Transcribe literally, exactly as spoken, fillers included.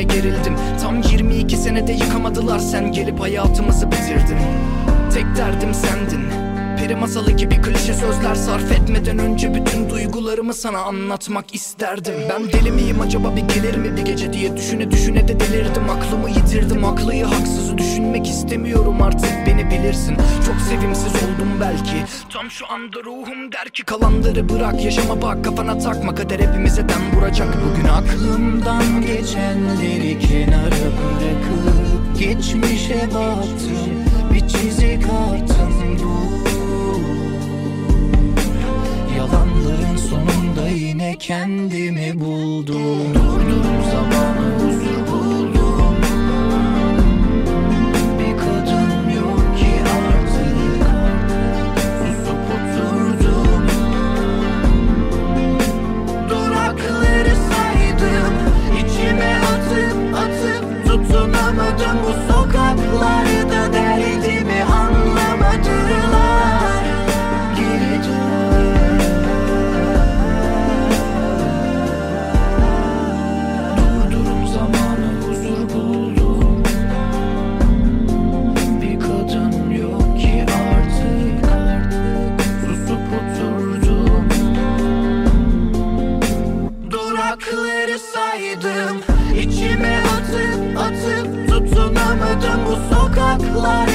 yine gerildim. Tam yirmi iki senede yıkamadılar, sen gelip hayatımızı bitirdin. Tek derdim sendin. Peri masalı gibi klişe sözler sarf etmeden önce bütün duygularımı sana anlatmak isterdim. Ben deli miyim acaba, bir gelir mi bir gece diye düşüne düşüne de delirdim. Aklımı yitirdim, haklıyı haksızı düşünmek istemiyorum artık, beni bilirsin. Çok sevimsiz oldum belki, tam şu anda ruhum der ki kalanları bırak, yaşama bak, kafana takma, kader hepimize dem vuracak bugün. Aklımdan geçenleri kenara bırakıp geçmişe baktım, bir çizik attım. Bu yalanların sonunda yine kendimi buldum. Durdum zamanı, huzur buldum. Bir kadın yok ki artık, susup oturdum. Durakları saydım, içime atıp atıp tutunamadım. Bu sokaklarda derdimi anlamadılar. Geri dön. Durdurum zamanı, huzur buldum. Bir kadın yok ki artık, susup oturdum. Durakları saydım, içime atıp atıp tutunamadım. Bu sokaklar